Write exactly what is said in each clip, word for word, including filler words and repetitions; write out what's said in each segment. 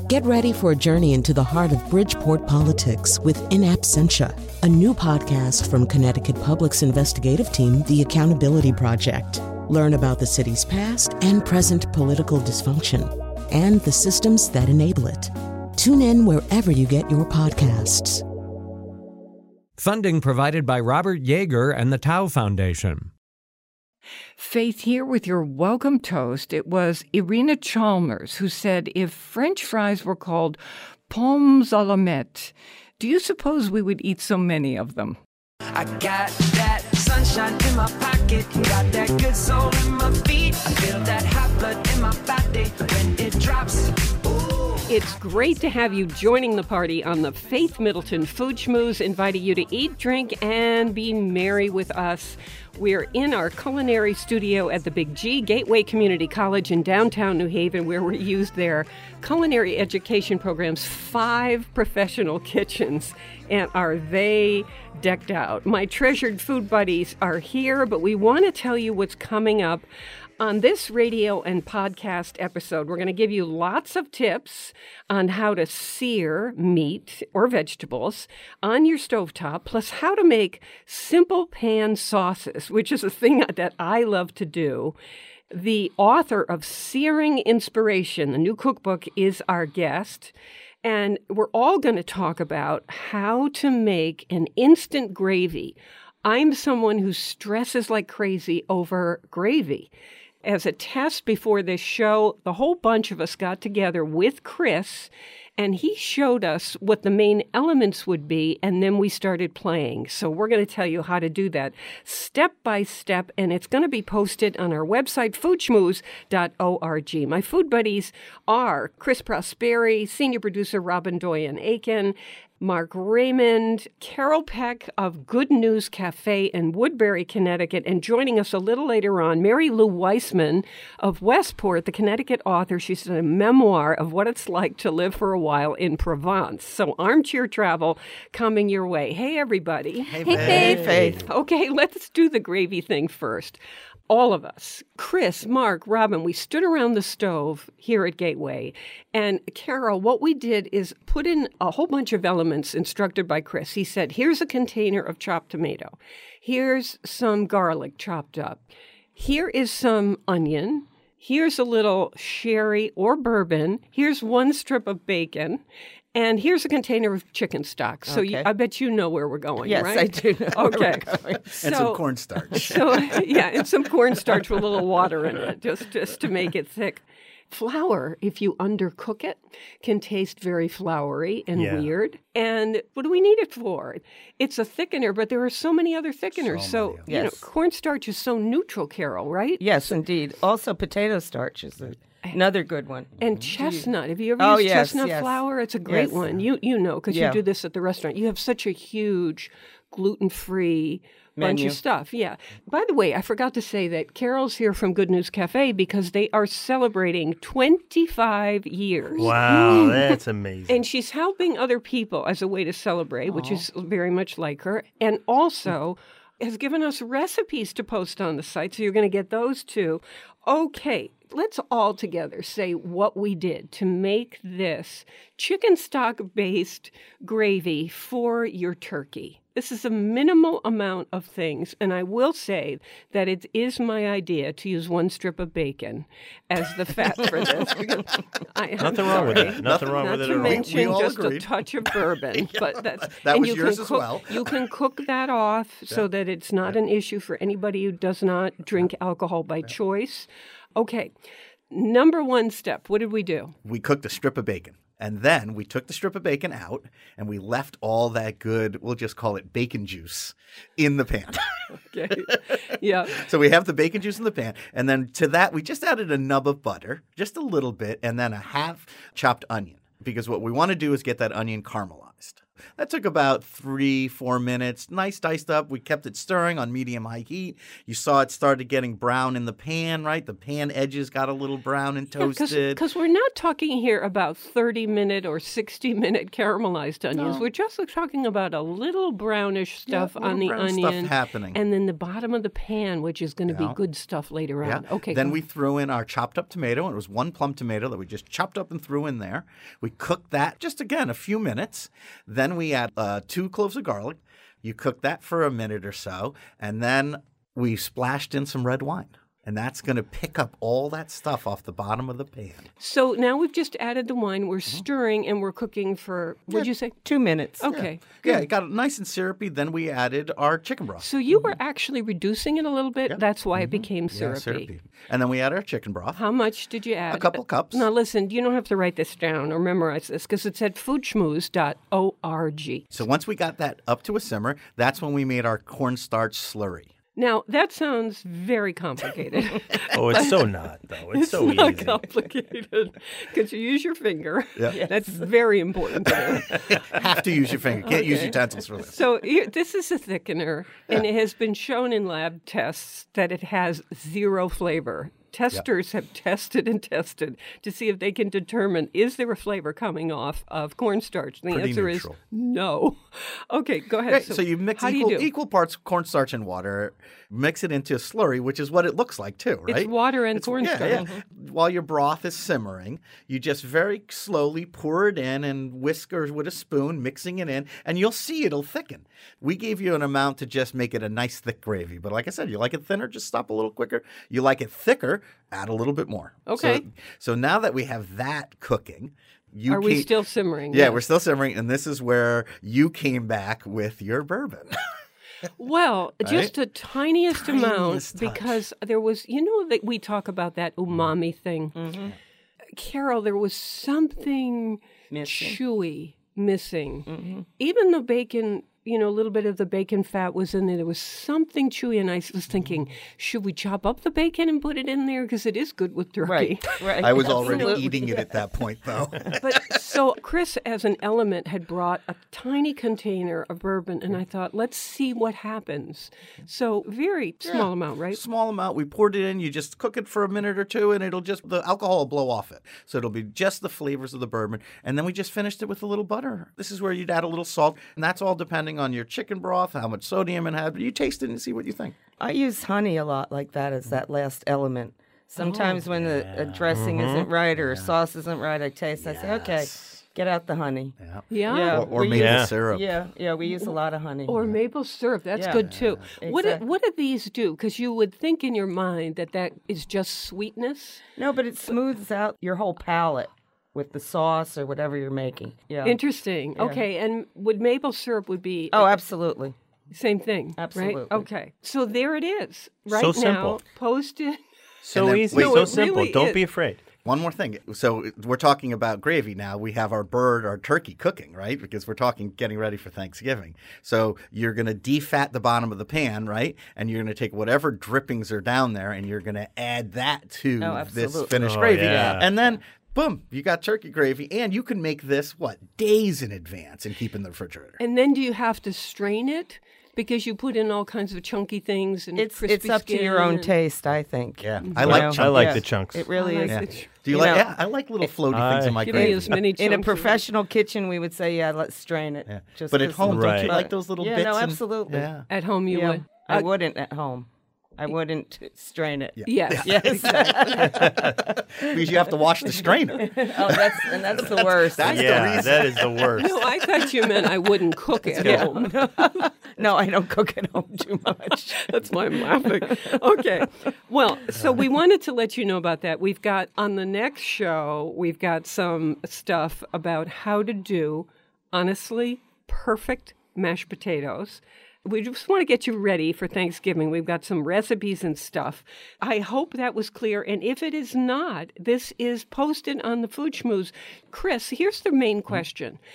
Get ready for a journey into the heart of Bridgeport politics with In Absentia, a new podcast from Connecticut Public's investigative team, The Accountability Project. Learn about the city's past and present political dysfunction and the systems that enable it. Tune in wherever you get your podcasts. Funding provided by Robert Yeager and the Tao Foundation. Faith here with your welcome toast. It was Irina Chalmers who said, if French fries were called pommes à la mette, do you suppose we would eat so many of them? I got that sunshine in my pocket, got that good soul in my feet. I feel that hot blood in my body when it drops. It's great to have you joining the party on the Faith Middleton Food Schmooze, inviting you to eat, drink, and be merry with us. We're in our culinary studio at the Big G, Gateway Community College in downtown New Haven, where we use their culinary education program's five professional kitchens. And are they decked out? My treasured food buddies are here, but we want to tell you what's coming up. On this radio and podcast episode, we're going to give you lots of tips on how to sear meat or vegetables on your stovetop, plus how to make simple pan sauces, which is a thing that I love to do. The author of Searing Inspiration, the new cookbook, is our guest. And we're all going to talk about how to make an instant gravy. I'm someone who stresses like crazy over gravy. As a test before this show, the whole bunch of us got together with Chris, and he showed us what the main elements would be, and then we started playing. So we're going to tell you how to do that step by step, and it's going to be posted on our website, food schmooze dot org. My food buddies are Chris Prosperi, senior producer Robin Doyen-Aiken, Mark Raymond, Carol Peck of Good News Cafe in Woodbury, Connecticut, and joining us a little later on, Mary Lou Weissman of Westport, the Connecticut author. She's done a memoir of what it's like to live for a while in Provence. So armchair travel coming your way. Hey, everybody. Hey, Faith. Hey, Faith. Okay, let's do the gravy thing first. All of us, Chris, Mark, Robin, we stood around the stove here at Gateway. And Carol, what we did is put in a whole bunch of elements instructed by Chris. He said, here's a container of chopped tomato. Here's some garlic chopped up. Here is some onion. Here's a little sherry or bourbon. Here's one strip of bacon. And here's a container of chicken stock. So okay. you, I bet you know where we're going, yes, right? Yes, I do know okay. where we're going. And so, some cornstarch. So, yeah, and some cornstarch with a little water in it, just, just to make it thick. Flour, if you undercook it, can taste very floury and yeah. weird. And what do we need it for? It's a thickener, but there are so many other thickeners. So, so you yes. know, cornstarch is so neutral, Carol, right? Yes, indeed. Also, potato starch is a another good one. And chestnut. Have you ever oh, used yes, chestnut yes. flour? It's a great yes. one. You you know, because yeah. you do this at the restaurant. You have such a huge gluten-free bunch Menu. of stuff. Yeah. By the way, I forgot to say that Carol's here from Good News Cafe because they are celebrating twenty-five years. Wow, that's amazing. And she's helping other people as a way to celebrate, Aww. which is very much like her. And also has given us recipes to post on the site, so you're going to get those too. Okay, let's all together say what we did to make this chicken stock-based gravy for your turkey. This is a minimal amount of things, and I will say that it is my idea to use one strip of bacon as the fat for this. I, Nothing wrong with that. Nothing wrong with it at all. Not to mention We all just agreed. a touch of bourbon. yeah, but that's, that and was you yours can as cook, well. You can cook that off yeah. so that it's not yeah. an issue for anybody who does not drink alcohol by yeah. choice. Okay, number one step, what did we do? We cooked a strip of bacon. And then we took the strip of bacon out and we left all that good, we'll just call it bacon juice, in the pan. Okay. Yeah. So we have the bacon juice in the pan. And then to that, we just added a nub of butter, just a little bit, and then a half chopped onion. Because what we want to do is get that onion caramelized. caramelized. That took about three, four minutes. Nice diced up. We kept it stirring on medium-high heat. You saw it started getting brown in the pan, right? The pan edges got a little brown and toasted. Because we're not talking here about thirty-minute or sixty-minute caramelized onions. No. We're just talking about a little brownish stuff Yeah, little on the brown onion. stuff happening. And then the bottom of the pan, which is going to Yeah. be good stuff later Yeah. on. Okay. Then go we threw in our chopped up tomato, and it was one plum tomato that we just chopped up and threw in there. We cooked that just again a few minutes. Then we add uh, two cloves of garlic. You cook that for a minute or so, and then we splashed in some red wine. And that's going to pick up all that stuff off the bottom of the pan. So now we've just added the wine. We're stirring and we're cooking for, what'd you say? Two minutes. Okay. Yeah, it got it nice and syrupy. Then we added our chicken broth. So you were actually reducing it a little bit. That's why it became Yeah, syrupy. syrupy. And then we added our chicken broth. How much did you add? A couple cups. Now listen, you don't have to write this down or memorize this because it's at food schmooze dot org. So once we got that up to a simmer, that's when we made our cornstarch slurry. Now, that sounds very complicated. Oh, it's so not, though. It's, It's so not easy. complicated because you use your finger. Yeah. That's very important to do. Have to use your finger. Can't use utensils for this. So here- this is a thickener, and it has been shown in lab tests that it has zero flavor. Testers have tested and tested to see if they can determine, is there a flavor coming off of cornstarch? And the Pretty answer neutral. is no. Okay, go ahead. Okay, so, you mix how equal, do you do? equal parts cornstarch and water, mix it into a slurry, which is what it looks like too, right? It's water and It's- cornstarch. Yeah, yeah. While your broth is simmering, you just very slowly pour it in and whisk or with a spoon, mixing it in, and you'll see it'll thicken. We gave you an amount to just make it a nice thick gravy. But like I said, you like it thinner, just stop a little quicker. You like it thicker, add a little bit more. Okay. So, so now that we have that cooking, you Are we came- still simmering? Yeah, Yes. we're still simmering, and this is where you came back with your bourbon. Well, just the tiniest, Tiniest amount touch. because there was, you know, that we talk about that umami thing. Mm-hmm. Carol, there was something Missing. chewy missing. Mm-hmm. Even the bacon, you know, a little bit of the bacon fat was in there. There was something chewy, and I was thinking, should we chop up the bacon and put it in there because it is good with turkey? Right, right. I was already Absolutely. eating it at that point, though. But so Chris, as an element, had brought a tiny container of bourbon, and I thought, let's see what happens. So very small amount, right? Small amount. We poured it in. You just cook it for a minute or two, and it'll just the alcohol will blow off it. So it'll be just the flavors of the bourbon. And then we just finished it with a little butter. This is where you'd add a little salt, and that's all depending on your chicken broth, how much sodium it had. But you taste it and see what you think. I use honey a lot like that as that last element. Sometimes when the a dressing isn't right or a sauce isn't right, I taste. I say, okay, get out the honey. Yeah. Yeah. Yeah. Or, or we maple Yeah. syrup. Yeah, yeah, we use a lot of honey. Or maple syrup. That's Yeah. good too. What do, Exactly. what do these do? Because you would think in your mind that that is just sweetness. No, but it smooths out your whole palate with the sauce or whatever you're making. Yeah. Interesting. Okay, and would maple syrup would be Oh, absolutely. same thing, Absolutely. right? Okay, so there it is. Right So now, simple. posted. So And then- easy, wait, so No, it simple. really Don't is. be afraid. One more thing. So we're talking about gravy now. We have our bird, our turkey cooking, right? Because we're talking getting ready for Thanksgiving. So you're going to defat the bottom of the pan, right? And you're going to take whatever drippings are down there and you're going to add that to Oh, this absolutely. finished Oh, gravy. yeah. And then boom, you got turkey gravy. And you can make this, what, days in advance and keep in the refrigerator. And then do you have to strain it because you put in all kinds of chunky things and It's crispy it's up to your skin own and- taste, I think. Yeah, I You like know? chunky. I like Yeah. the chunks. It really I is. like Yeah. the ch- Do you, You like? know, Yeah, I like little floaty things in my Give me gravy. as many In a chunks as- professional kitchen, we would say, yeah, let's strain it. Yeah. Just But at 'cause- home, don't Right. you like those little yeah, bits? no, and- absolutely. Yeah. At home, you Yeah. would. I Uh, wouldn't at home. I wouldn't strain it. Yes. Yes. Because you have to wash the strainer. Oh, that's and that's the worst. that's- the yeah, reason. that is the worst. No, I thought you meant I wouldn't cook at Yeah. home. No, I don't cook at home too much. That's why I'm laughing. Okay. Well, so we wanted to let you know about that. We've got on the next show, we've got some stuff about how to do, honestly, perfect mashed potatoes. We just want to get you ready for Thanksgiving. We've got some recipes and stuff. I hope that was clear. And if it is not, this is posted on the Food Schmooze. Chris, here's the main question.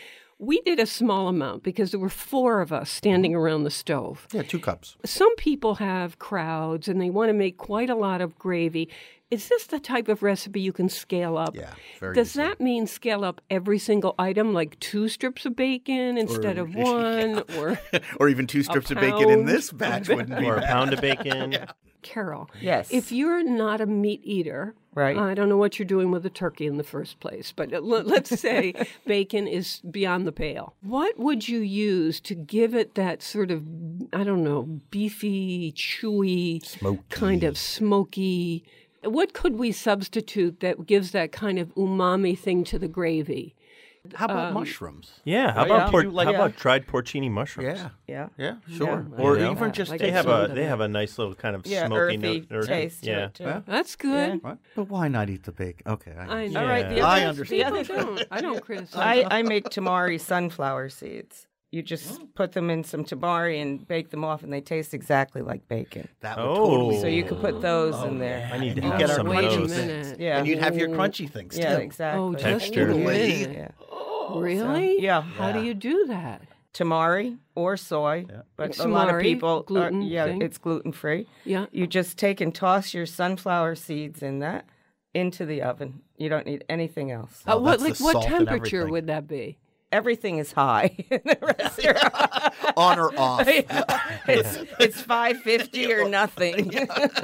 We did a small amount because there were four of us standing around the stove. Yeah, two cups. Some people have crowds and they want to make quite a lot of gravy. Is this the type of recipe you can scale up? Yeah, very Does easily. that mean scale up every single item, like two strips of bacon instead Or- of one? yeah. Or Or even two strips of bacon in pound. this batch wouldn't be Or a bad. pound of bacon. Carol, Yes. if you're not a meat eater, Right. I don't know what you're doing with a turkey in the first place, but l- let's say bacon is beyond the pale. What would you use to give it that sort of, I don't know, beefy, chewy, Smoky. kind of smoky? What could we substitute that gives that kind of umami thing to the gravy? How about Um, mushrooms? Yeah. How Oh, about yeah. por- You like- how yeah. about dried porcini mushrooms? Yeah. Yeah. Yeah, sure. Yeah, or I like even that. just Like They a have soda a they that- have a nice little kind of Yeah, smoky earthy note. taste to yeah. it, too. Yeah. That's good. What? But why not eat the bacon? Okay. I, I know. All right, the Yeah. I other, understand. the other People don't. I don't criticize. I, I make tamari sunflower seeds. You just put them in some tamari and bake them off, and they taste exactly like bacon. that would Oh. totally. So you could put those in there. I need to You have get our some of wait a crunchy those. minute. things. Yeah. And you'd have your crunchy things Yeah, too. exactly. Oh, just Texture. a minute. Yeah. Really? Yeah. How do you do that? Tamari or soy, but a Tamari, lot of people, are, gluten yeah, thing? it's gluten free. Yeah. You just take and toss your sunflower seeds in that into the oven. You don't need anything else. Uh, Oh, what that's like the what salt and temperature everything. would that be? Everything is high in the restaurant. On or off. it's it's five fifty or nothing.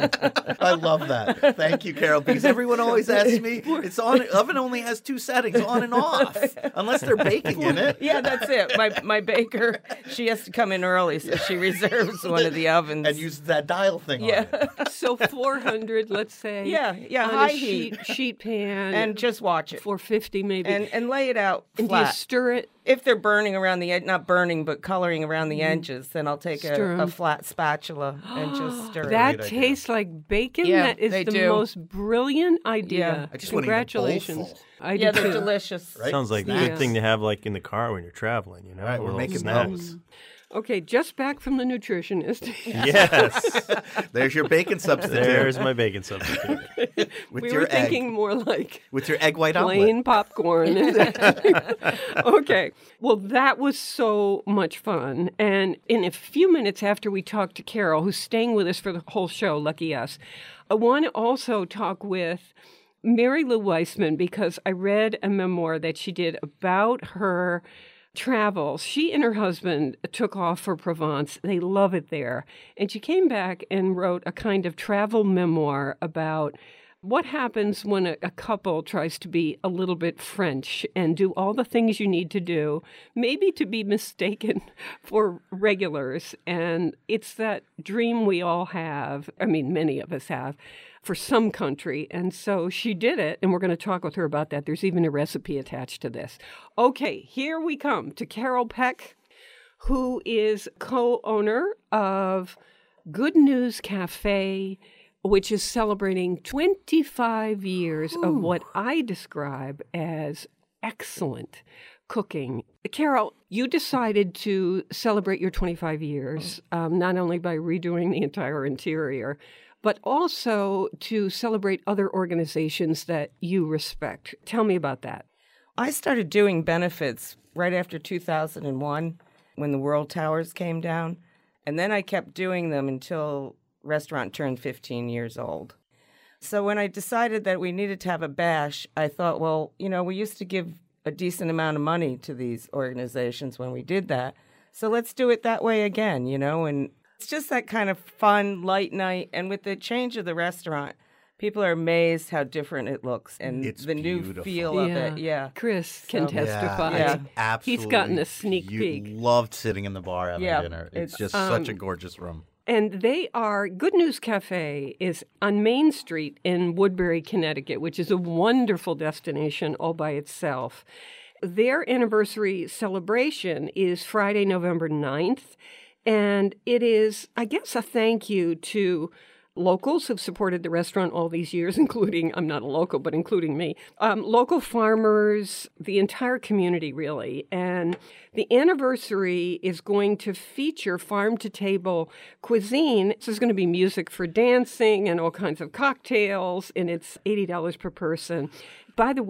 I love that. Thank you, Carol, because everyone always asks me, it's on, oven only has two settings, on and off, unless they're baking in it. Yeah, that's it. My my baker, she has to come in early, so she reserves one of the ovens. And use that dial thing yeah, on it. So four hundred, let's say. Yeah, yeah, on high a sheet, heat. sheet pan. and just watch it four fifty maybe. and and lay it out And do you flat. stir it? If they're burning around the edge, not burning, but coloring around the edges, then I'll take Stir a, 'em. a flat spatula and just stir That it. idea. tastes like bacon. Yeah, that is they the do. most brilliant idea. Yeah. I just wanna eat a bowl Congratulations. full. I Yeah, do they're too. delicious. Right? Sounds like a Snacks. good thing to have like in the car when you're traveling, you know? All right, we're Little making snacks. those. Okay, just back from the nutritionist. Yes. There's your bacon substitute. There's my bacon substitute. with we your were egg. thinking more like With your egg white plain omelet. popcorn. Okay. Well, that was so much fun. And in a few minutes after we talk to Carol, who's staying with us for the whole show, lucky us, I want to also talk with Mary Lou Weissman because I read a memoir that she did about her travels. She and her husband took off for Provence. They love it there. And she came back and wrote a kind of travel memoir about what happens when a, a couple tries to be a little bit French and do all the things you need to do, maybe to be mistaken for regulars. And it's that dream we all have, I mean, many of us have, for some country. And so she did it, and we're going to talk with her about that. There's even a recipe attached to this. Okay, here we come to Carol Peck, who is co-owner of Good News Cafe, which is celebrating twenty-five years of what I describe as excellent cooking. Carol, you decided to celebrate your twenty-five years, um, not only by redoing the entire interior, but also to celebrate other organizations that you respect. Tell me about that. I started doing benefits right after two thousand one when the World Towers came down. And then I kept doing them until restaurant turned fifteen years old. So when I decided that we needed to have a bash, I thought, well, you know, we used to give a decent amount of money to these organizations when we did that. So let's do it that way again, you know, and it's just that kind of fun, light night. And with the change of the restaurant, people are amazed how different it looks and It's the new beautiful. feel of it. Yeah. Chris can So- testify. Yeah. it's absolutely. He's gotten a sneak you peek. Loved sitting in the bar having Yeah, dinner. It's, it's, just um, such a gorgeous room. And they are, Good News Cafe is on Main Street in Woodbury, Connecticut, which is a wonderful destination all by itself. Their anniversary celebration is Friday, November ninth. And it is, I guess, a thank you to locals who've supported the restaurant all these years, including, I'm not a local, but including me, um, local farmers, the entire community, really. And the anniversary is going to feature farm-to-table cuisine. There's going to be music for dancing and all kinds of cocktails, and it's eighty dollars per person. By the way,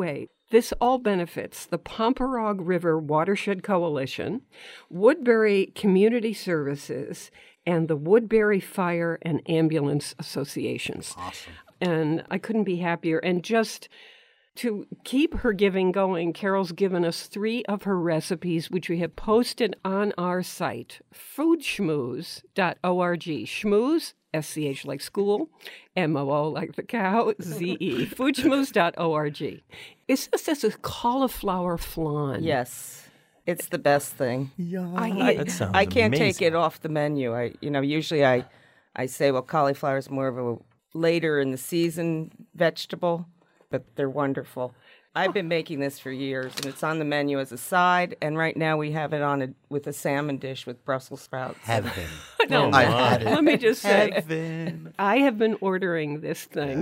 This all benefits the Pomperaug River Watershed Coalition, Woodbury Community Services, and the Woodbury Fire and Ambulance Associations. Awesome. And I couldn't be happier. And just to keep her giving going, Carol's given us three of her recipes, which we have posted on our site, food schmooze dot org. Schmooze, S C H like school, M O O like the cow, Z E, food schmooze dot org. It's just as a cauliflower flan. Yes. It's the best thing. Yeah. I, That sounds I can't take amazing. it off the menu. I, you know, usually I, I say, well, cauliflower is more of a later in the season vegetable, but they're wonderful. I've been making this for years, and it's on the menu as a side. And right now we have it on a, with a salmon dish with Brussels sprouts. Heaven. no, I had it. let me just say, Heaven. I have been ordering this thing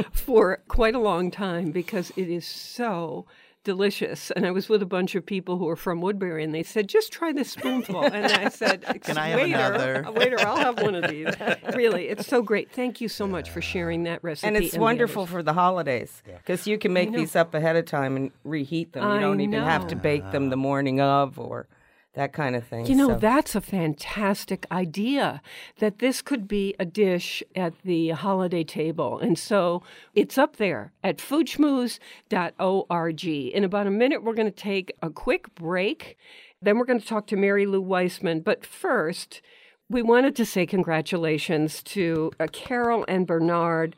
for quite a long time because it is so delicious. And I was with a bunch of people who are from Woodbury, and they said, just try this spoonful. And I said, Can I have waiter, another? waiter, I'll have one of these. Really, it's so great. Thank you so much for sharing that recipe. And it's the wonderful others. for the holidays because you can make these up ahead of time and reheat them. You I don't even have to know. bake them the morning of or that kind of thing. You know, So- that's a fantastic idea, that this could be a dish at the holiday table. And so it's up there at food schmooze dot org. In about a minute, we're going to take a quick break. Then we're going to talk to Mary Lou Weissman. But first, we wanted to say congratulations to uh, Carol and Bernard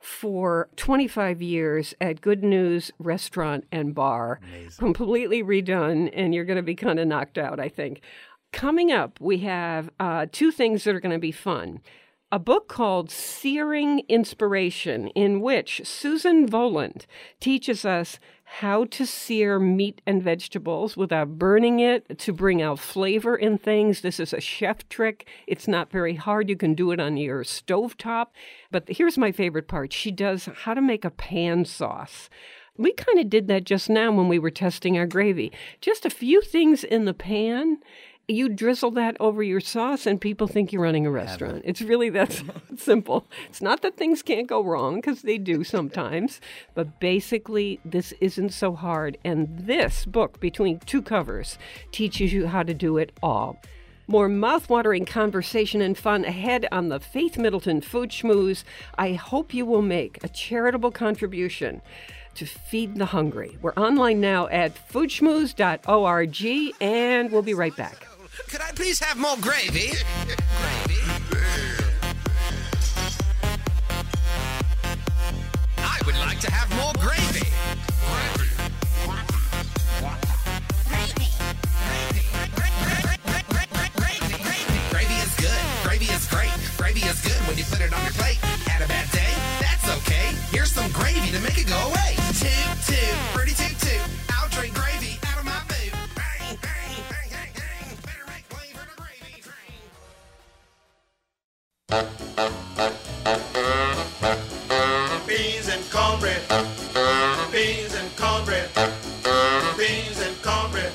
for twenty-five years at Good News Restaurant and Bar. Amazing. Completely redone, and you're going to be kind of knocked out, I think. Coming up, we have uh, two things that are going to be fun. A book called Searing Inspiration, in which Susan Voland teaches us how to sear meat and vegetables without burning it to bring out flavor in things. This is a chef trick. It's not very hard. You can do it on your stovetop. But here's my favorite part. She does how to make a pan sauce. We kind of did that just now when we were testing our gravy. Just a few things in the pan. You drizzle that over your sauce and people think you're running a restaurant. It's really that simple. It's not that things can't go wrong, because they do sometimes. But basically, this isn't so hard. And this book, between two covers, teaches you how to do it all. More mouth-watering conversation and fun ahead on the Faith Middleton Food Schmooze. I hope you will make a charitable contribution to feed the hungry. We're online now at food schmooze dot org, and we'll be right back. Could I please have more gravy? Gravy. I would like to have more gravy. Gravy. Gravy is good. Gravy is great. Gravy is good when you put it on your plate. Had a bad day? That's okay. Here's some gravy to make it go away. Toot, toot, pretty toot, toot. I'll drink gravy out of my boot. Bang, bang, bang, bang, bang. Better make way for the gravy train. Beans and cornbread. Beans and cornbread. Beans and cornbread.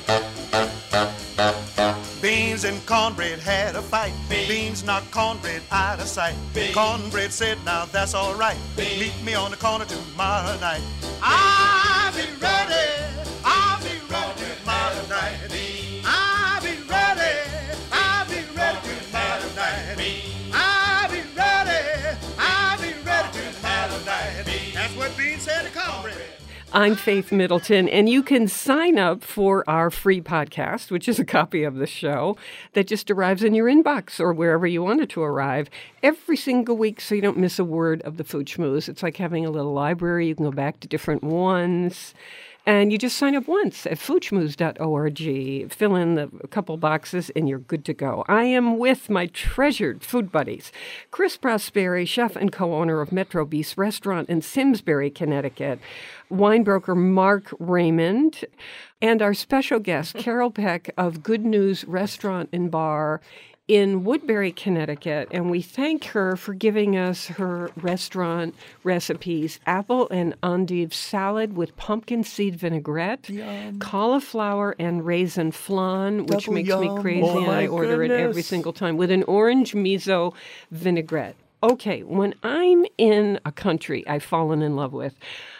Beans and cornbread had a fight. Beans knocked cornbread out of sight. Cornbread said, now that's all right. Meet me on the corner tomorrow night. I'll be ready. I'll be ready tomorrow night. I'll be ready. I'll be ready tomorrow night. I'll be ready. I'll be ready tomorrow night. That's what Beans said to cornbread. I'm Faith Middleton, and you can sign up for our free podcast, which is a copy of the show that just arrives in your inbox or wherever you want it to arrive every single week, so you don't miss a word of the Food Schmooze. It's like having a little library. You can go back to different ones. And you just sign up once at food schmooze dot org, fill in the, a couple boxes, and you're good to go. I am with my treasured food buddies, Chris Prosperi, chef and co-owner of Metro Beast Restaurant in Simsbury, Connecticut, wine broker Mark Raymond, and our special guest, Carol Peck of Good News Restaurant and Bar in Woodbury, Connecticut, and we thank her for giving us her restaurant recipes: apple and endive salad with pumpkin seed vinaigrette, yum. Cauliflower and raisin flan, which Double makes yum. me crazy, Oh, and I my order it every goodness. single time, with an orange miso vinaigrette. Okay, when I'm in a country I've fallen in love with,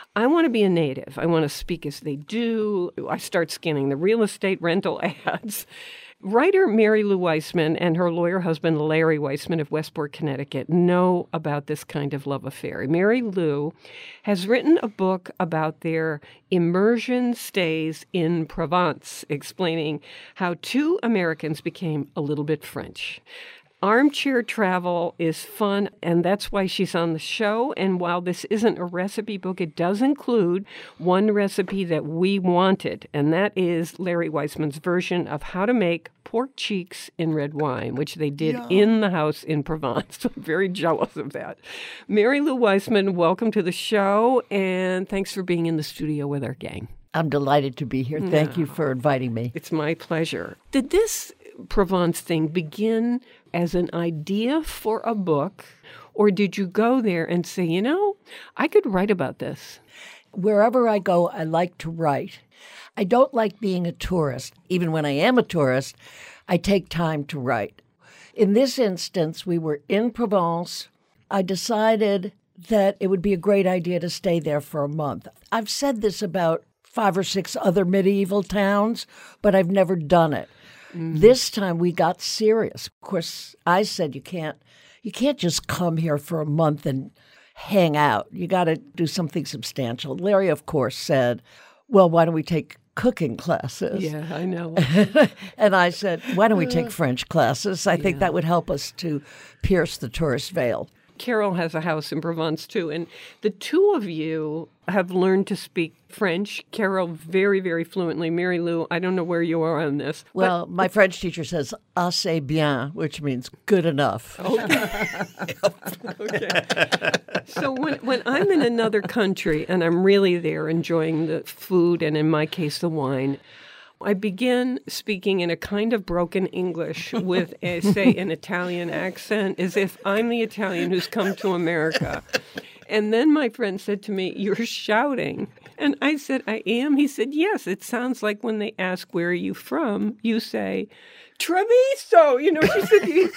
I want to be a native. I want to speak as they do. I start scanning the real estate rental ads. Writer Mary Lou Weissman and her lawyer husband Larry Weissman of Westport, Connecticut, know about this kind of love affair. Mary Lou has written a book about their immersion stays in Provence, explaining how two Americans became a little bit French. Armchair travel is fun, and that's why she's on the show. And while this isn't a recipe book, it does include one recipe that we wanted, and that is Larry Weissman's version of how to make pork cheeks in red wine, which they did yeah. in the house in Provence. I'm very jealous of that. Mary Lou Weissman, welcome to the show, and thanks for being in the studio with our gang. I'm delighted to be here. Thank no. you for inviting me. It's my pleasure. Did this Provence thing begin as an idea for a book, or did you go there and say, you know, I could write about this? Wherever I go, I like to write. I don't like being a tourist. Even when I am a tourist, I take time to write. In this instance, we were in Provence. I decided that it would be a great idea to stay there for a month. I've said this about five or six other medieval towns, but I've never done it. Mm-hmm. This time we got serious. Of course, I said you can't you can't just come here for a month and hang out. You got to do something substantial. Larry, of course, said, well, why don't we take cooking classes? Yeah, I know. And I said, why don't we take French classes? I yeah. think that would help us to pierce the tourist veil. Carol has a house in Provence, too, and the two of you have learned to speak French. Carol very, very fluently. Mary Lou, I don't know where you are on this. Well, my French teacher says assez bien, which means good enough. Okay. okay. So when, when I'm in another country and I'm really there enjoying the food and, in my case, the wine, I begin speaking in a kind of broken English with, a, say, an Italian accent, as if I'm the Italian who's come to America. And then my friend said to me, you're shouting. And I said, I am? He said, yes, it sounds like when they ask, where are you from? You say, Treviso. You know, she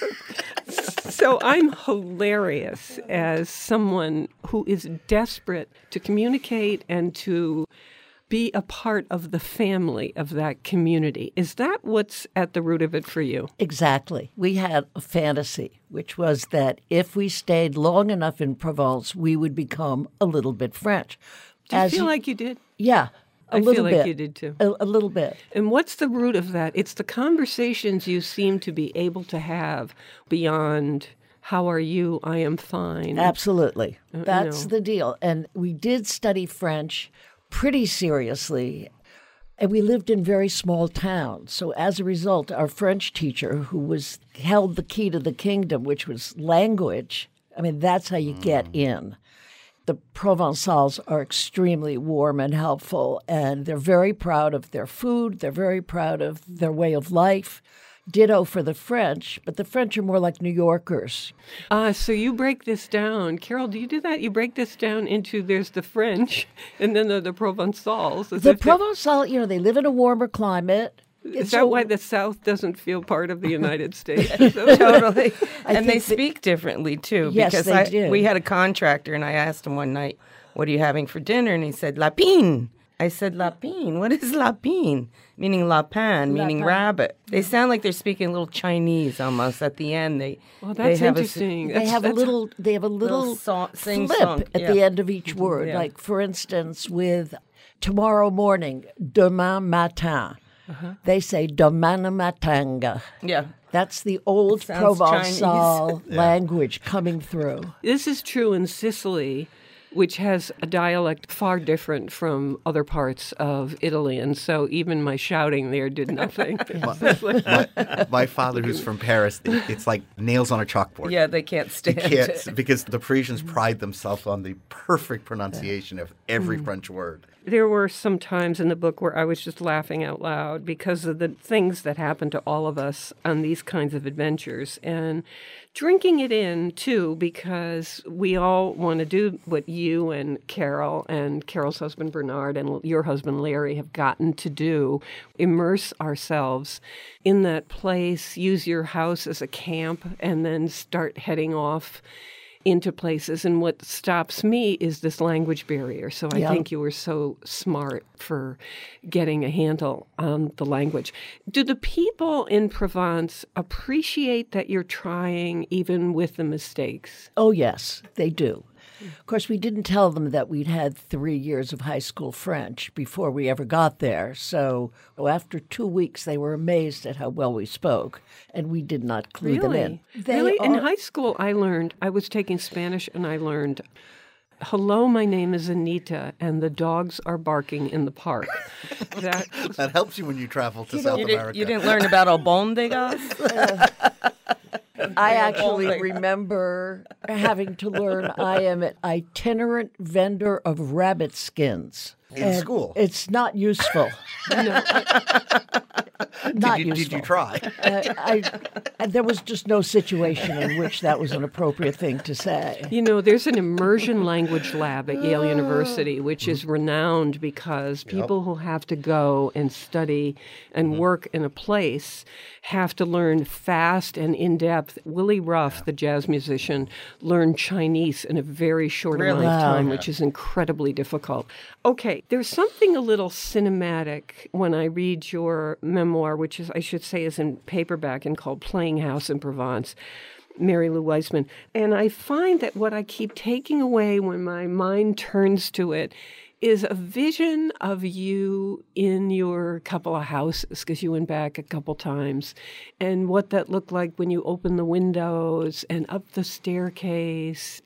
said, so I'm hilarious as someone who is desperate to communicate and to be a part of the family of that community. Is that what's at the root of it for you? Exactly. We had a fantasy, which was that if we stayed long enough in Provence, we would become a little bit French. Do you As feel you, like you did? Yeah, a I little feel like bit. you did too. A, a little bit. And what's the root of that? It's the conversations you seem to be able to have beyond, how are you? I am fine. Absolutely. Uh, That's no. the deal. And we did study French pretty seriously, and we lived in very small towns. So as a result, our French teacher, who was held the key to the kingdom, which was language, I mean, that's how you get in. The Provençals are extremely warm and helpful, and they're very proud of their food. They're very proud of their way of life. Ditto for the French, but the French are more like New Yorkers. Ah, uh, so you break this down. Carol, do you do that? You break this down into there's the French, and then there are the Provençals. The Provençal, you know, they live in a warmer climate. Is It's that a- why the South doesn't feel part of the United States? Totally. I And they think that- speak differently, too. Yes, because they I, do. we had a contractor, and I asked him one night, what are you having for dinner? And he said, lapine. I said, lapine? What is lapine? Meaning lapin, meaning Lapin. rabbit. They sound like they're speaking a little Chinese almost at the end. They, Well, they that's have interesting. A, They That's- have a that's- little. They have a little, little song, sing flip song. at yeah. the end of each word. Yeah. Like, for instance, with tomorrow morning, demain matin, Uh-huh. they say demain matanga. Yeah. That's the old It sounds Provençal Chinese. language coming through. This is true in Sicily, which has a dialect far different from other parts of Italy. And so even my shouting there did nothing. my, my father, who's from Paris, it's like nails on a chalkboard. Yeah, they can't You stand can't, it. because the Parisians pride themselves on the perfect pronunciation of every French word. There were some times in the book where I was just laughing out loud because of the things that happen to all of us on these kinds of adventures. And drinking it in, too, because we all want to do what you and Carol and Carol's husband Bernard and your husband Larry have gotten to do, immerse ourselves in that place, use your house as a camp, and then start heading off into places. And what stops me is this language barrier. So I Yeah. think you were so smart for getting a handle on the language. Do the people in Provence appreciate that you're trying even with the mistakes? Oh, yes, they do. Of course, we didn't tell them that we'd had three years of high school French before we ever got there. So after two weeks, they were amazed at how well we spoke, and we did not clue them in. They really? In are- high school, I learned, I was taking Spanish, and I learned, hello, my name is Anita, and the dogs are barking in the park. That, That helps you when you travel to You South didn't- you America. didn't- you didn't learn about albondigas? I actually remember having to learn I am an itinerant vendor of rabbit skins. In And school? It's not useful. Not did, you, did useful. you try? Uh, I, I, there was just no situation in which that was an appropriate thing to say. You know, there's an immersion language lab at Yale University, which is renowned because people who have to go and study and work in a place have to learn fast and in-depth. Willie Ruff, the jazz musician, learned Chinese in a very short Really? amount of time, Wow. which is incredibly difficult. Okay, there's something a little cinematic when I read your memoir, which is, I should say, is in paperback and called Playing House in Provence. Mary Lou Weissman. And I find that what I keep taking away when my mind turns to it is a vision of you in your couple of houses, because you went back a couple times, and what that looked like when you opened the windows and up the staircase.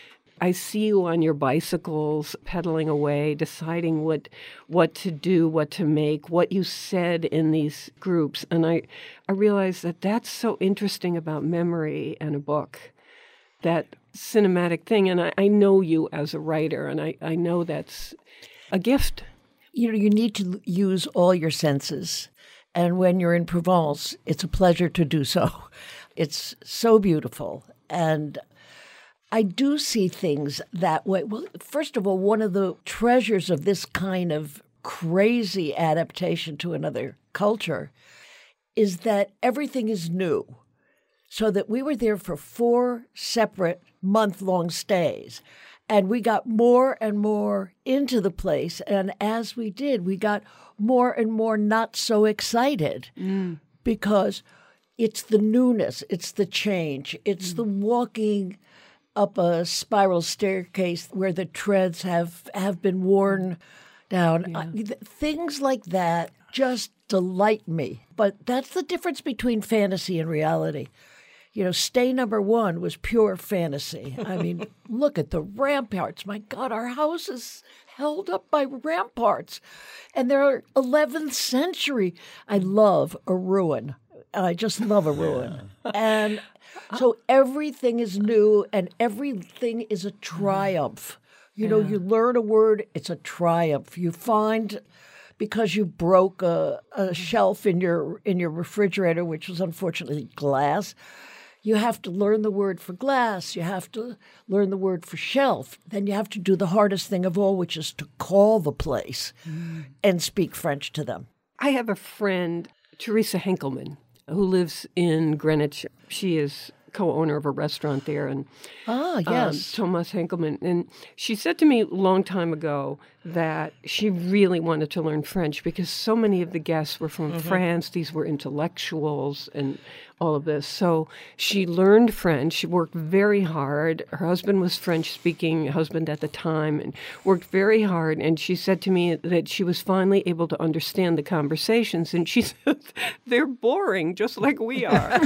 I see you on your bicycles pedaling away, deciding what what to do, what to make, what you said in these groups. And I, I realize that that's so interesting about memory and a book, that cinematic thing. And I, I know you as a writer, and I, I know that's a gift. You know, you need to use all your senses. And when you're in Provence, it's a pleasure to do so. It's so beautiful. And I do see things that way. Well, first of all, one of the treasures of this kind of crazy adaptation to another culture is that everything is new. So that we were there for four separate month-long stays. And we got more and more into the place. And as we did, we got more and more not so excited Mm. because it's the newness, it's the change, it's the walking up a spiral staircase where the treads have, have been worn down. I- th- things like that just delight me. But that's the difference between fantasy and reality. You know, stay number one was pure fantasy. I mean, look at the ramparts. My God, our house is held up by ramparts. And they're eleventh century. I love a ruin. I just love a ruin. And so everything is new and everything is a triumph. You know, you learn a word, it's a triumph. You find, because you broke a, a shelf in your in your refrigerator, which was unfortunately glass, you have to learn the word for glass. You have to learn the word for shelf. Then you have to do the hardest thing of all, which is to call the place and speak French to them. I have a friend, Teresa Henkelman, who lives in Greenwich. She is co-owner of a restaurant there, and Ah, yes. um, Thomas Henkelman. And she said to me a long time ago that she really wanted to learn French because so many of the guests were from France. These were intellectuals and all of this. So she learned French. She worked very hard. Her husband was French-speaking husband at the time and worked very hard. And she said to me that she was finally able to understand the conversations. And she said, they're boring, just like we are.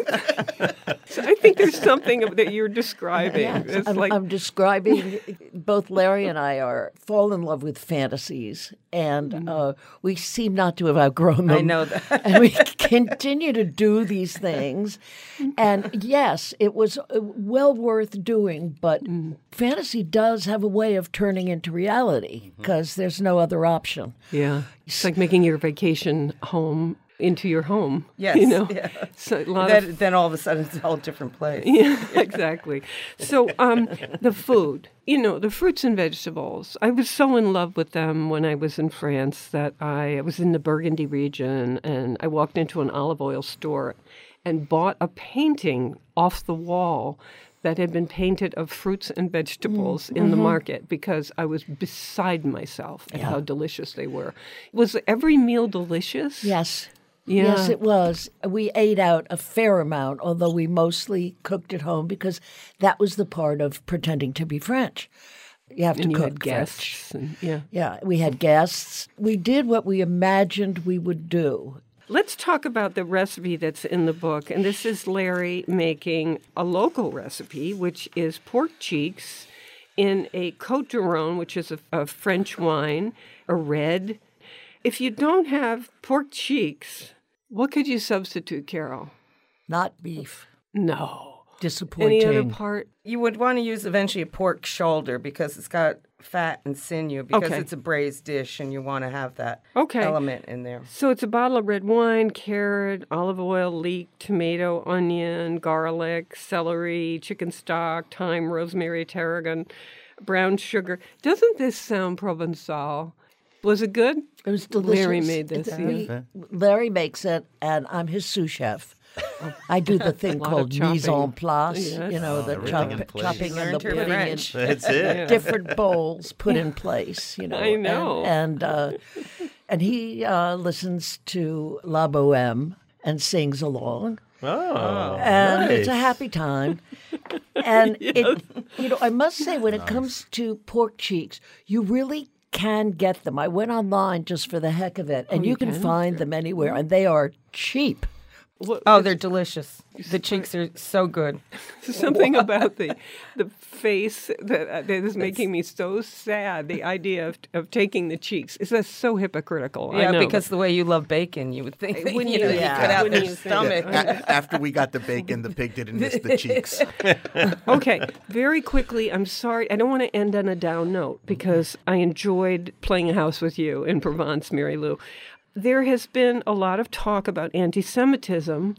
So I think there's something that you're describing. Yes, It's I'm, like, I'm describing, both Larry and I are fall in love with fantasies, and uh, we seem not to have outgrown them. I know that. And we continue to do these things. And yes, it was uh, well worth doing, but fantasy does have a way of turning into reality because there's no other option. yeah, it's like making your vacation home into your home. Yes, you know. yeah. So a lot Then, of then all of a sudden it's a whole different place. yeah, exactly. So um, the food, you know, the fruits and vegetables. I was so in love with them when I was in France that I, I was in the Burgundy region and I walked into an olive oil store and bought a painting off the wall that had been painted of fruits and vegetables Mm, in the mhm. market because I was beside myself at Yeah. how delicious they were. Was every meal delicious? Yes. Yeah. Yes, it was. We ate out a fair amount, although we mostly cooked at home because that was the part of pretending to be French. You have to And you cook had guests. French. And, yeah. Yeah, we had guests. We did what we imagined we would do. Let's talk about the recipe that's in the book. And this is Larry making a local recipe, which is pork cheeks in a Côte du Rhône, which is a, a French wine, a red. If you don't have pork cheeks, what could you substitute, Carol? Not beef. No. Disappointing. Any other part? You would want to use eventually a pork shoulder because it's got fat and sinew because Okay. it's a braised dish and you want to have that Okay. element in there. So it's a bottle of red wine, carrot, olive oil, leek, tomato, onion, garlic, celery, chicken stock, thyme, rosemary, tarragon, brown sugar. Doesn't this sound Provençal? Was it good? It was delicious. Larry made this. It- yeah. we- Larry makes it, and I'm his sous chef. I do the thing A lot called of mise en chopping. place, Yes. you know, Oh, the everything chop, in place. chopping and the Learned her pudding in French. That's it. different bowls put in place, you know. I know. And and, uh, and he uh, listens to La Boheme and sings along. Oh, And nice. it's a happy time. And it, you know, I must say, when it comes to pork cheeks, you really can get them. I went online just for the heck of it, and Oh, you you can can? find them anywhere, and they are cheap. What- Oh, they're delicious. The cheeks are so good. Something about the the face that, uh, that is making me so sad. The idea of, of taking the cheeks is that so hypocritical. I Yeah, know, because the way you love bacon, you would think that, Wouldn't you you know, think? you cut out Wouldn't their you think? stomach. A- after we got the bacon, the pig didn't miss the cheeks. Okay, very quickly, I'm sorry. I don't want to end on a down note because I enjoyed playing a house with you in Provence, Mary Lou. There has been a lot of talk about anti-Semitism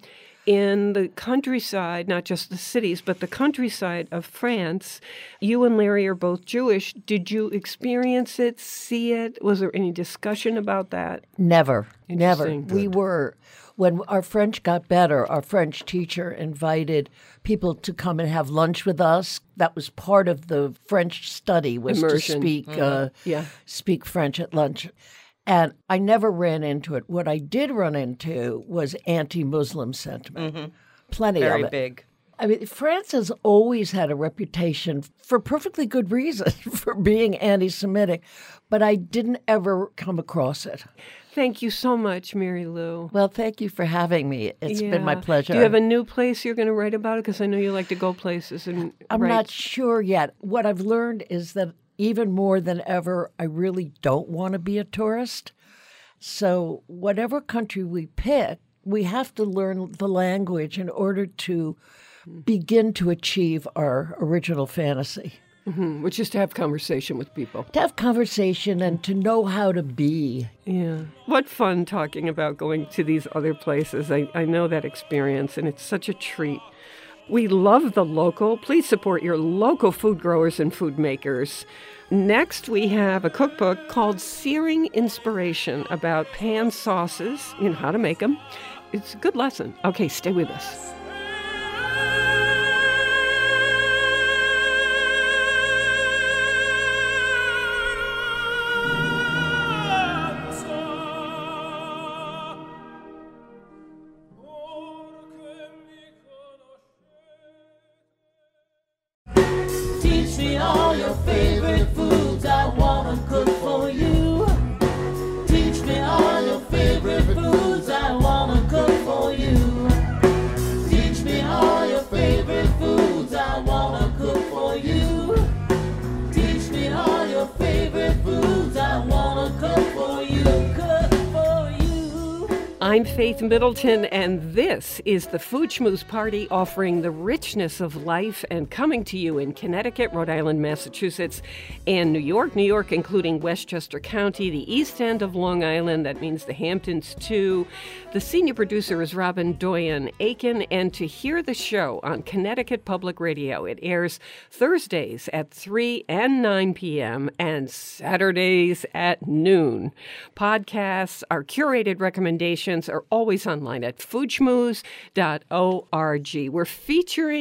in the countryside, not just the cities, but the countryside of France. You and Larry are both Jewish. Did you experience it, see it? Was there any discussion about that? Never, never. Interesting. We were, when our French got better, our French teacher invited people to come and have lunch with us. That was part of the French study, was Immersion. to speak, uh, Yeah. speak French at lunch. And I never ran into it. What I did run into was anti-Muslim sentiment. Plenty Very of it. big. I mean, France has always had a reputation, for perfectly good reason, for being anti-Semitic, but I didn't ever come across it. Thank you so much, Mary Lou. Well, thank you for having me. It's been my Yeah. pleasure. Do you have a new place you're going to write about it? Because I know you like to go places and I'm write. not sure yet. What I've learned is that even more than ever, I really don't want to be a tourist. So whatever country we pick, we have to learn the language in order to begin to achieve our original fantasy. Mhm, which is to have conversation with people. To have conversation and to know how to be. Yeah. What fun talking about going to these other places. I, I know that experience, and it's such a treat. We love the local. Please support your local food growers and food makers. Next, we have a cookbook called Searing Inspiration about pan sauces, you know, how to make them. It's a good lesson. Okay, stay with us. Teach me all your favorite foods, I wanna cook for you. Teach me all your favorite foods, I wanna cook for you. Teach me all your favorite foods, I wanna cook for you. Teach me all your favorite foods, I wanna cook for you. Cook for you. I'm Faith Middleton, and this is the Food Schmooze Party, offering the richness of life and coming to you in Connecticut, Rhode Island, Massachusetts, and New York. New York, including Westchester County, the east end of Long Island, that means the Hamptons too. The senior producer is Robin Doyen Aiken, and to hear the show on Connecticut Public Radio, it airs Thursdays at three and nine p.m. and Saturdays at noon. Podcasts, our curated recommendations are always online at food schmooze dot org. We're featuring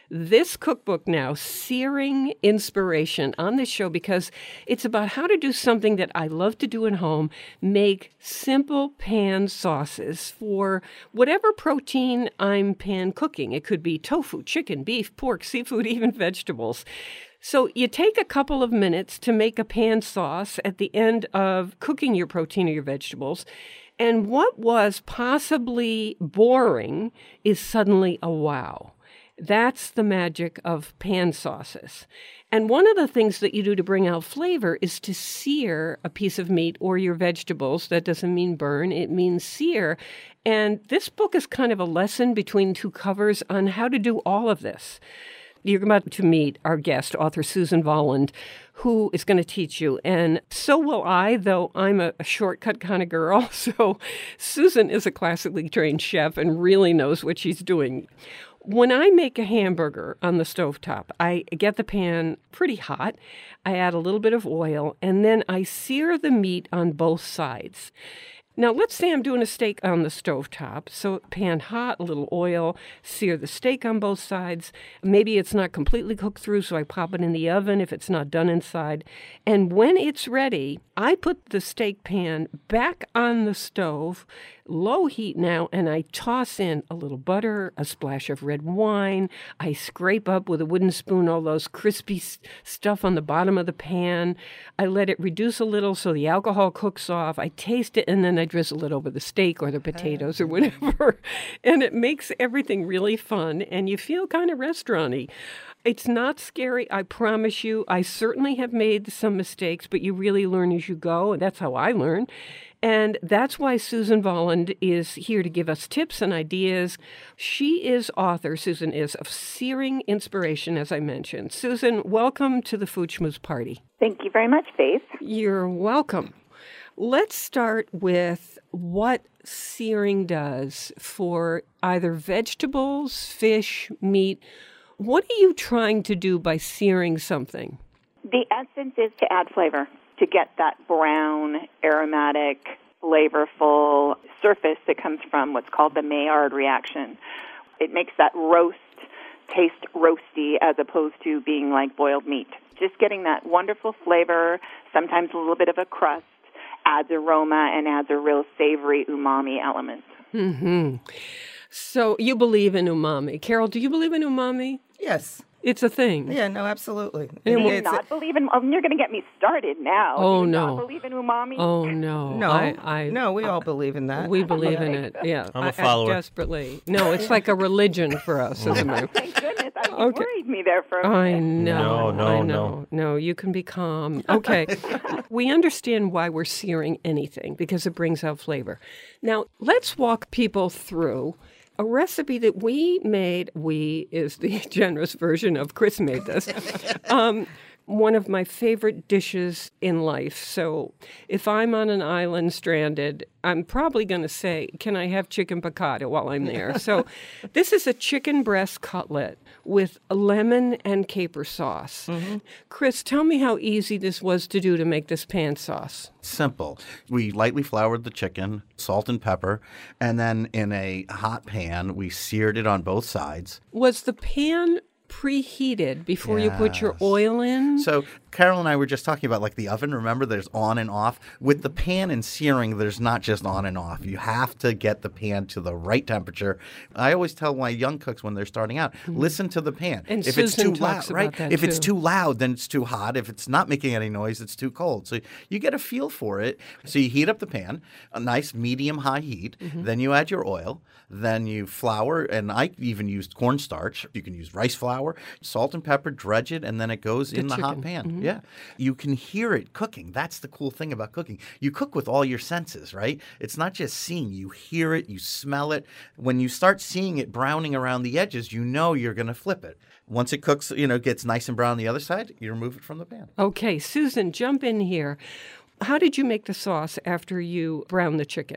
this cookbook now, Searing Inspiration, on this show because it's about how to do something that I love to do at home, make simple pan sauces for whatever protein I'm pan cooking. It could be tofu, chicken, beef, pork, seafood, even vegetables. So you take a couple of minutes to make a pan sauce at the end of cooking your protein or your vegetables. And what was possibly boring is suddenly a wow. That's the magic of pan sauces. And one of the things that you do to bring out flavor is to sear a piece of meat or your vegetables. That doesn't mean burn, it means sear. And this book is kind of a lesson between two covers on how to do all of this. You're about to meet our guest, author Susan Volland, who is going to teach you. And so will I, though I'm a, a shortcut kind of girl. So Susan is a classically trained chef and really knows what she's doing. When I make a hamburger on the stovetop, I get the pan pretty hot. I add a little bit of oil, and then I sear the meat on both sides. Now, let's say I'm doing a steak on the stovetop. So pan hot, a little oil, sear the steak on both sides. Maybe it's not completely cooked through, so I pop it in the oven if it's not done inside. And when it's ready, I put the steak pan back on the stove, low heat now, and I toss in a little butter, a splash of red wine. I scrape up with a wooden spoon all those crispy s- stuff on the bottom of the pan. I let it reduce a little so the alcohol cooks off. I taste it, and then I drizzle it over the steak or the potatoes or whatever. And it makes everything really fun, and you feel kind of restaurant-y. It's not scary, I promise you. I certainly have made some mistakes, but you really learn as you go, and that's how I learn. And that's why Susan Volland is here to give us tips and ideas. She is author, Susan is, of Searing Inspiration, as I mentioned. Susan, welcome to the Food Schmooze Party. Thank you very much, Faith. You're welcome. Let's start with what searing does for either vegetables, fish, meat. What are you trying to do by searing something? The essence is to add flavor, to get that brown, aromatic, flavorful surface that comes from what's called the Maillard reaction. It makes that roast taste roasty as opposed to being like boiled meat. Just getting that wonderful flavor, sometimes a little bit of a crust, adds aroma and adds a real savory umami element. Mm-hmm. So you believe in umami. Carol, do you believe in umami? Yes. It's a thing. Yeah, no, absolutely. Do you It's not a- believe in, oh, you're going to get me started now. Oh, Do you no. not believe in umami? Oh, no. No, I, I, no, we all believe in that. We believe in it, yeah. I'm a I- I follower. desperately. No, it's like a religion for us, isn't it? Thank goodness. I, you Okay. worried me there for a I minute. know. No, no, I no. know. No, you can be calm. Okay. We understand why we're searing anything because it brings out flavor. Now, let's walk people through a recipe that we made. We is the generous version of Chris made this. Um, one of my favorite dishes in life. So if I'm on an island stranded, I'm probably going to say, can I have chicken piccata while I'm there? So this is a chicken breast cutlet with lemon and caper sauce. Mm-hmm. Chris, tell me how easy this was to do to make this pan sauce. Simple. We lightly floured the chicken, salt and pepper, and then in a hot pan, we seared it on both sides. Was the pan preheated before you put your Yes. oil in? So Carol and I were just talking about like the oven. Remember, there's on and off. With the pan and searing, there's not just on and off. You have to get the pan to the right temperature. I always tell my young cooks when they're starting out, listen to the pan. And if Susan it's too talks loud, about right? that If it's too. too loud, then it's too hot. If it's not making any noise, it's too cold. So you get a feel for it. So you heat up the pan, a nice medium high heat. Mm-hmm. Then you add your oil. Then you flour, and I even used cornstarch. You can use rice flour, salt and pepper, dredge it, and then it goes The in the hot chicken. pan. Mhm. Yeah. You can hear it cooking. That's the cool thing about cooking. You cook with all your senses, right? It's not just seeing. You hear it, you smell it. When you start seeing it browning around the edges, you know you're going to flip it. Once it cooks, you know, gets nice and brown on the other side, you remove it from the pan. Okay, Susan, jump in here. How did you make the sauce after you browned the chicken?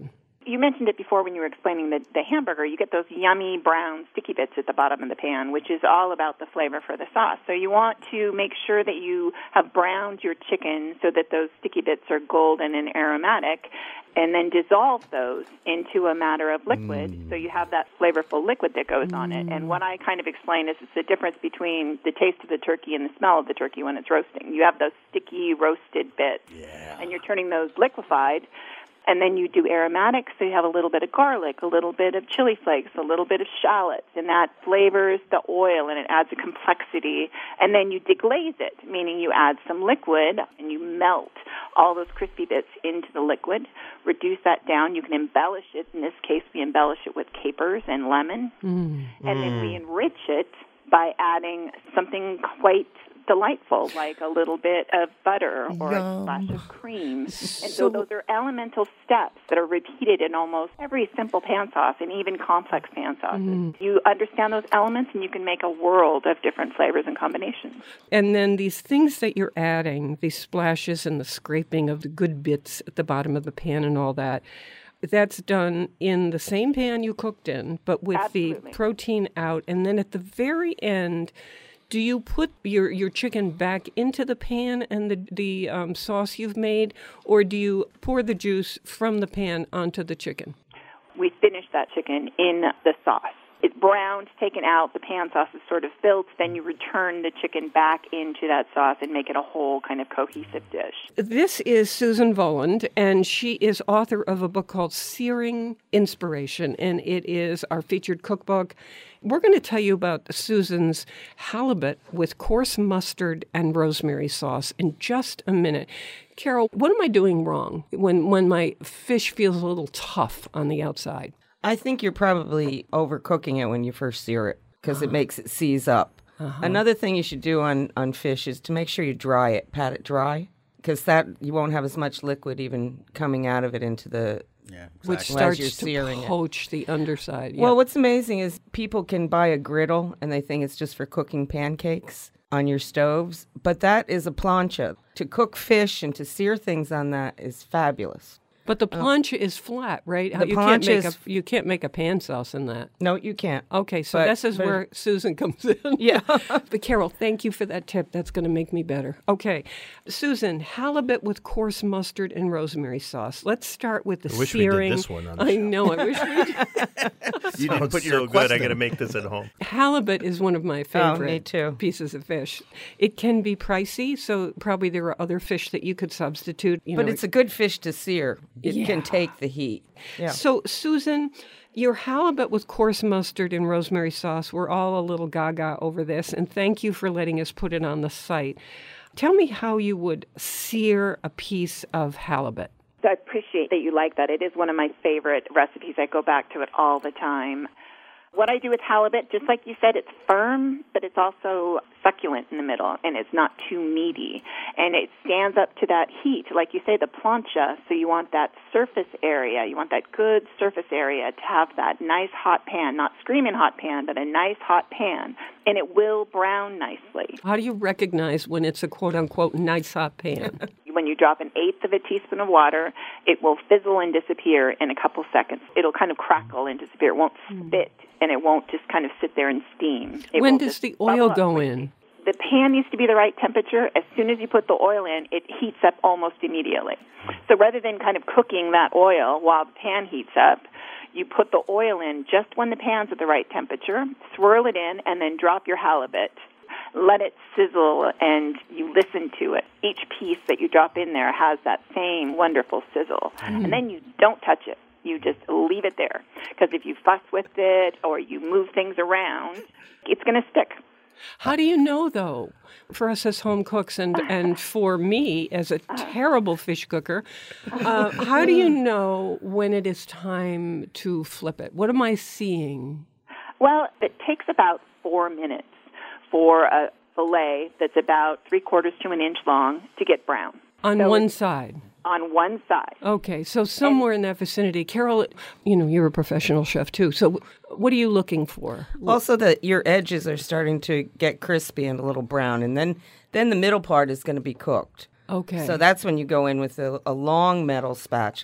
You mentioned it before when you were explaining the, the hamburger. You get those yummy brown sticky bits at the bottom of the pan, which is all about the flavor for the sauce. So you want to make sure that you have browned your chicken so that those sticky bits are golden and aromatic, and then dissolve those into a matter of liquid mm. so you have that flavorful liquid that goes mm. on it. And what I kind of explain is it's the difference between the taste of the turkey and the smell of the turkey when it's roasting. You have those sticky roasted bits, yeah. and you're turning those liquefied. And then you do aromatics, so you have a little bit of garlic, a little bit of chili flakes, a little bit of shallots, and that flavors the oil and it adds a complexity. And then you deglaze it, meaning you add some liquid and you melt all those crispy bits into the liquid, reduce that down. You can embellish it. In this case, we embellish it with capers and lemon. Mm. And then we enrich it by adding something quite delightful, like a little bit of butter or Yum. a splash of cream. And so, so those are elemental steps that are repeated in almost every simple pan sauce and even complex pan sauces. Mm. You understand those elements and you can make a world of different flavors and combinations. And then these things that you're adding, these splashes and the scraping of the good bits at the bottom of the pan and all that, that's done in the same pan you cooked in, but with Absolutely. the protein out. And then at the very end, do you put your, your chicken back into the pan and the, the um, sauce you've made, or do you pour the juice from the pan onto the chicken? We finish that chicken in the sauce. It's browned, taken out, the pan sauce is sort of filled, then you return the chicken back into that sauce and make it a whole kind of cohesive dish. This is Susan Voland, and she is author of a book called Searing Inspiration, and it is our featured cookbook. We're going to tell you about Susan's halibut with coarse mustard and rosemary sauce in just a minute. Carol, what am I doing wrong when, when my fish feels a little tough on the outside? I think you're probably overcooking it when you first sear it because uh-huh. it makes it seize up. Uh-huh. Another thing you should do on, on fish is to make sure you dry it, pat it dry, because that you won't have as much liquid even coming out of it into the yeah, exactly. which starts to poach it. the underside. Yeah. Well, what's amazing is people can buy a griddle and they think it's just for cooking pancakes on your stoves, but that is a plancha. To cook fish and to sear things on that is fabulous. But the plancha uh, is flat, right? The you plancha can't make is... a, you can't make a pan sauce in that. No, you can't. Okay, so but, this is but... where Susan comes in. Yeah. But Carol, thank you for that tip. That's going to make me better. Okay, Susan, halibut with coarse mustard and rosemary sauce. Let's start with the I wish searing. we did this one on the I show. know. I wish we did. You didn't put your so good. I got to make this at home. Halibut is one of my favorite oh, me too. pieces of fish. It can be pricey, so probably there are other fish that you could substitute. You but know, it's a good fish to sear. It yeah. can take the heat. Yeah. So, Susan, your halibut with coarse mustard and rosemary sauce, we're all a little gaga over this, and thank you for letting us put it on the site. Tell me how you would sear a piece of halibut. I appreciate that you like that. It is one of my favorite recipes. I go back to it all the time. What I do with halibut, just like you said, it's firm, but it's also succulent in the middle, and it's not too meaty. And it stands up to that heat. Like you say, the plancha, so you want that surface area. You want that good surface area to have that nice hot pan, not screaming hot pan, but a nice hot pan. And it will brown nicely. How do you recognize when it's a quote-unquote nice hot pan? When you drop an eighth of a teaspoon of water, it will fizzle and disappear in a couple seconds. It'll kind of crackle and disappear. It won't spit, and it won't just kind of sit there and steam. It when does the oil go in? The pan needs to be the right temperature. As soon as you put the oil in, it heats up almost immediately. So rather than kind of cooking that oil while the pan heats up, you put the oil in just when the pan's at the right temperature, swirl it in, and then drop your halibut. Let it sizzle, and you listen to it. Each piece that you drop in there has that same wonderful sizzle. Mm. And then you don't touch it. You just leave it there. Because if you fuss with it or you move things around, it's going to stick. How do you know, though, for us as home cooks and, and for me as a terrible fish cooker, uh, how do you know when it is time to flip it? What am I seeing? Well, it takes about four minutes for a fillet that's about three quarters to an inch long to get brown. On so one side? On one side. Okay, so somewhere and, in that vicinity. Carol, you know, you're a professional chef too, so what are you looking for? Also, that your edges are starting to get crispy and a little brown, and then, then the middle part is going to be cooked. Okay. So that's when you go in with a, a long metal spatula,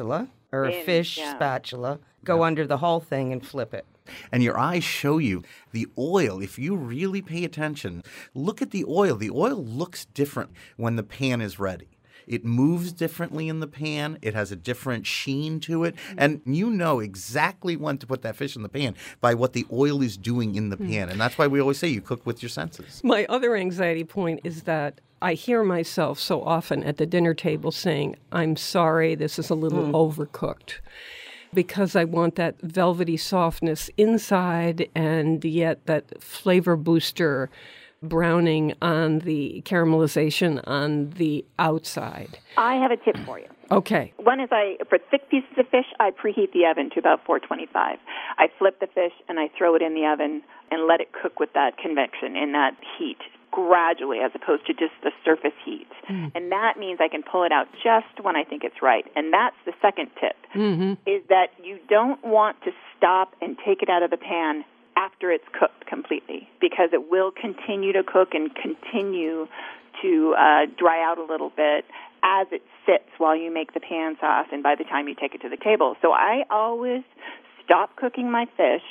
or a In, fish yeah. spatula, go under the whole thing and flip it. And your eyes show you the oil. If you really pay attention, look at the oil. The oil looks different when the pan is ready. It moves differently in the pan. It has a different sheen to it. And you know exactly when to put that fish in the pan by what the oil is doing in the pan. And that's why we always say you cook with your senses. My other anxiety point is that I hear myself so often at the dinner table saying, I'm sorry, this is a little mm. overcooked. Because I want that velvety softness inside and yet that flavor booster browning on the caramelization on the outside. I have a tip for you. Okay. One is I, for thick pieces of fish, I preheat the oven to about four twenty-five. I flip the fish and I throw it in the oven and let it cook with that convection in that heat gradually as opposed to just the surface heat. Mm. And that means I can pull it out just when I think it's right. And that's the second tip, mm-hmm. is that you don't want to stop and take it out of the pan after it's cooked completely, because it will continue to cook and continue to uh, dry out a little bit as it sits while you make the pan sauce and by the time you take it to the table. So I always stop cooking my fish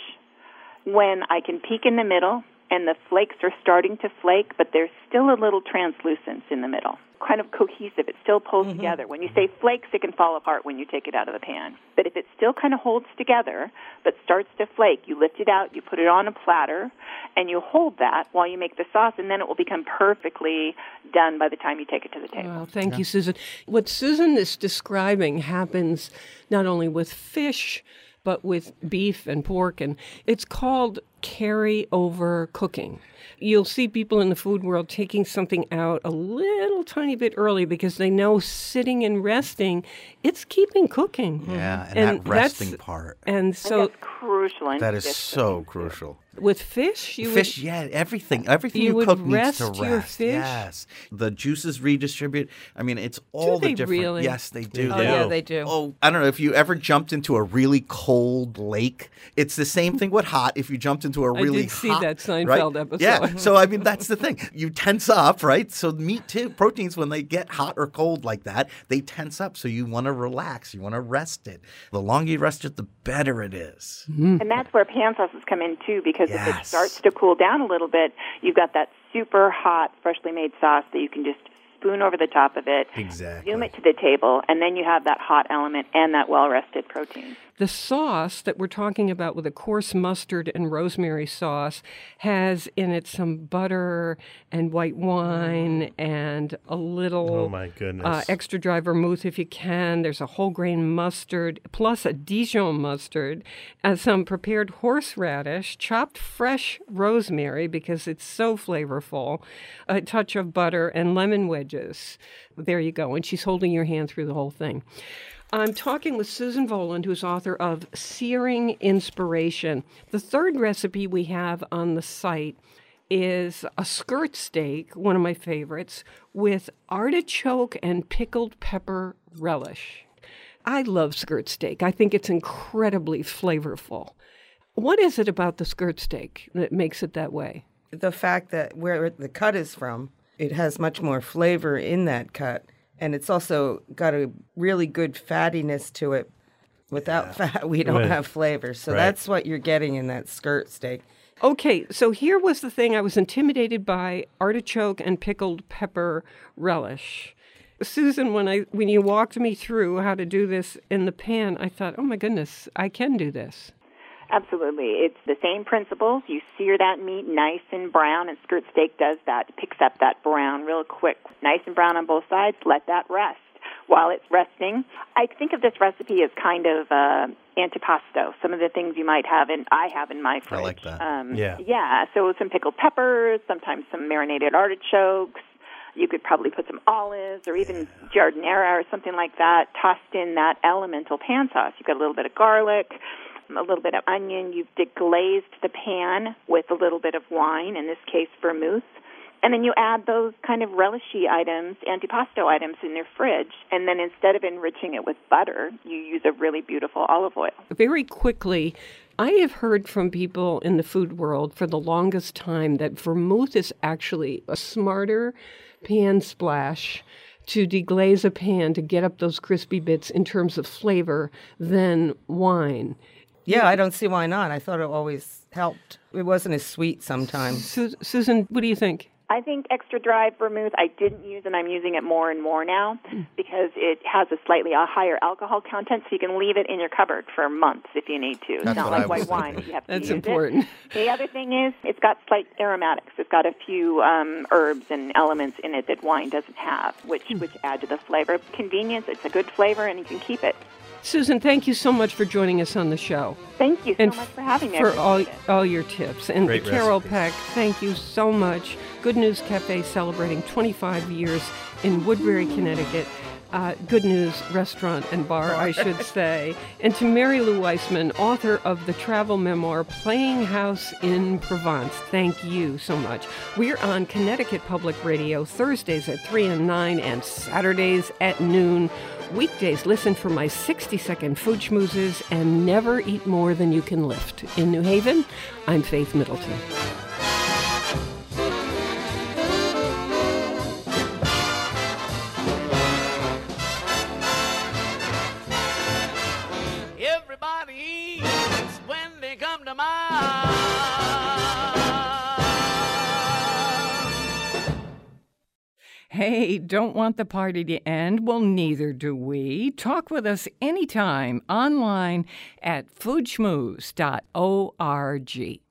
when I can peek in the middle and the flakes are starting to flake, but there's still a little translucence in the middle, kind of cohesive. It still pulls mm-hmm. together. When you say flakes, it can fall apart when you take it out of the pan. But if it still kind of holds together but starts to flake, you lift it out, you put it on a platter, and you hold that while you make the sauce, and then it will become perfectly done by the time you take it to the table. Well, thank yeah. you, Susan. What Susan is describing happens not only with fish, but with beef and pork, and it's called carry-over cooking. You'll see people in the food world taking something out a little tiny bit early because they know sitting and resting, it's keeping cooking. Yeah, and, and that resting part. I And so think that's crucial. That is so crucial. With fish, you fish, would, yeah, everything, everything you, you, would cook rest needs to rest. Your fish? Yes, the juices redistribute. I mean, it's all do the they different. Really? Yes, they do. Oh, yeah, they do. Oh, I don't know if you ever jumped into a really cold lake. It's the same thing with hot. If you jumped into a really I did see hot, that Seinfeld right? episode. Yeah, so I mean that's the thing. You tense up, right? So meat too, proteins when they get hot or cold like that, they tense up. So you want to relax. You want to rest it. The longer you rest it, the better it is. Mm-hmm. And that's where pan sauces come in too, because yes. if it starts to cool down a little bit, you've got that super hot, freshly made sauce that you can just spoon over the top of it, exactly. zoom it to the table, and then you have that hot element and that well-rested protein. The sauce that we're talking about with a coarse mustard and rosemary sauce has in it some butter and white wine and a little oh my goodness. Uh, extra dry vermouth if you can. There's a whole grain mustard plus a Dijon mustard and some prepared horseradish, chopped fresh rosemary because it's so flavorful, a touch of butter and lemon wedges. There you go. And she's holding your hand through the whole thing. I'm talking with Susan Voland, who's author of Searing Inspiration. The third recipe we have on the site is a skirt steak, one of my favorites, with artichoke and pickled pepper relish. I love skirt steak. I think it's incredibly flavorful. What is it about the skirt steak that makes it that way? The fact that where the cut is from, it has much more flavor in that cut. And it's also got a really good fattiness to it. Without yeah. fat, we don't right. have flavor. So right. that's what you're getting in that skirt steak. Okay, so here was the thing. I was intimidated by artichoke and pickled pepper relish. Susan, when I when you walked me through how to do this in the pan, I thought, oh my goodness, I can do this. Absolutely. It's the same principles. You sear that meat nice and brown, and skirt steak does that. It picks up that brown real quick. Nice and brown on both sides. Let that rest. While it's resting, I think of this recipe as kind of uh, antipasto, some of the things you might have, and I have in my fridge. I like that. Um, yeah. Yeah, so some pickled peppers, sometimes some marinated artichokes. You could probably put some olives or even giardiniera or something like that, tossed in that elemental pan sauce. You've got a little bit of garlic, a little bit of onion. You've deglazed the pan with a little bit of wine, in this case vermouth. And then you add those kind of relishy items, antipasto items in your fridge. And then instead of enriching it with butter, you use a really beautiful olive oil. Very quickly, I have heard from people in the food world for the longest time that vermouth is actually a smarter pan splash to deglaze a pan to get up those crispy bits in terms of flavor than wine. Yeah, I don't see why not. I thought it always helped. It wasn't as sweet sometimes. Su- Susan, what do you think? I think extra dry vermouth I didn't use, and I'm using it more and more now because it has a slightly a higher alcohol content, so you can leave it in your cupboard for months if you need to. It's That's not what like I white was wine. thinking. You have to That's use important. It. The other thing is it's got slight aromatics. It's got a few um, herbs and elements in it that wine doesn't have, which, which add to the flavor. Convenience, it's a good flavor, and you can keep it. Susan, thank you so much for joining us on the show. Thank you so and much for having me. I For appreciate all, it. all your tips. And Great Carol recipes. Peck, thank you so much. Good News Cafe celebrating twenty-five years in Woodbury, Connecticut. Uh, Good News Restaurant and Bar, I should say. And to Mary Lou Weissman, author of the travel memoir, Playing House in Provence. Thank you so much. We're on Connecticut Public Radio Thursdays at three and nine and Saturdays at noon. Weekdays, listen for my sixty-second food schmoozes and never eat more than you can lift. In New Haven, I'm Faith Middleton. Everybody eats when they come to my Hey, don't want the party to end? Well, neither do we. Talk with us anytime online at food schmooze dot org.